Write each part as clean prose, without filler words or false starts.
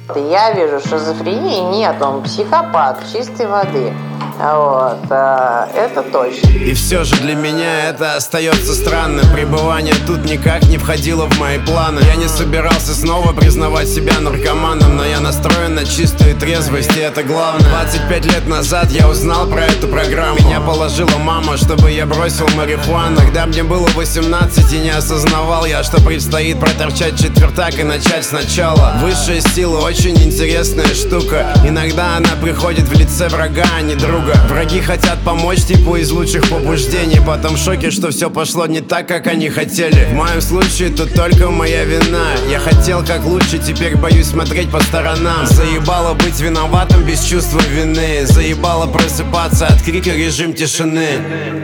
Я вижу, шизофрении нет, он психопат чистой воды. Вот, это точно. И все же для меня это остается странным. Пребывание тут никак не входило в мои планы. Я не собирался снова признавать себя наркоманом, но я настроен на чистую трезвость, и это главное. 25 лет назад я узнал про эту программу. Меня положила мама, чтобы я бросил марихуану. Когда мне было 18, и не осознавал я, что предстоит проторчать четвертак и начать сначала. Высшая сила очень интересная штука. Иногда она приходит в лице врага, а не друга. Враги хотят помочь типа из лучших побуждений, потом в шоке, что все пошло не так, как они хотели. В моем случае тут только моя вина. Я хотел как лучше, теперь боюсь смотреть по сторонам. Заебало быть виноватым без чувства вины. Заебало просыпаться от крика режим тишины.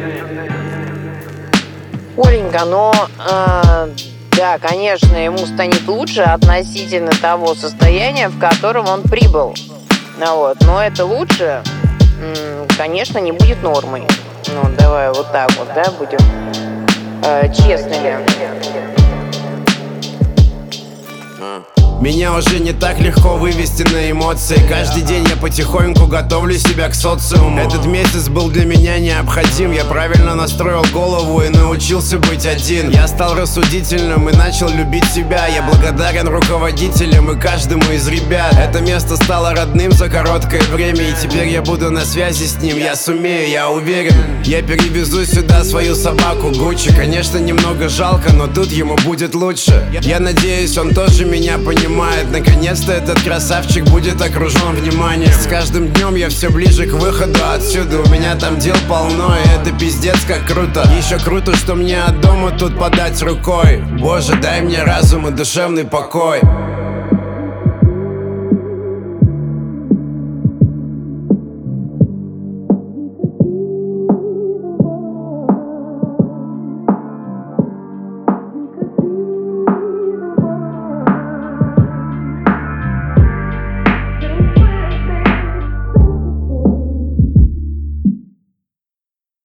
Оленька, но да, конечно, ему станет лучше относительно того состояния, в котором он прибыл. Вот, но это лучше, конечно, не будет нормой. Ну, давай вот так вот, да, будем честными. Меня уже не так легко вывести на эмоции. Каждый день я потихоньку готовлю себя к социуму. Этот месяц был для меня необходим. Я правильно настроил голову и научился быть один. Я стал рассудительным и начал любить себя. Я благодарен руководителям и каждому из ребят. Это место стало родным за короткое время, и теперь я буду на связи с ним. Я сумею, я уверен. Я перевезу сюда свою собаку Гуччи. Конечно, немного жалко, но тут ему будет лучше. Я надеюсь, он тоже меня понимает. Наконец-то этот красавчик будет окружен вниманием. С каждым днем я все ближе к выходу отсюда. У меня там дел полно, и это пиздец как круто. Еще круто, что мне от дома тут подать рукой. Боже, дай мне разум и душевный покой.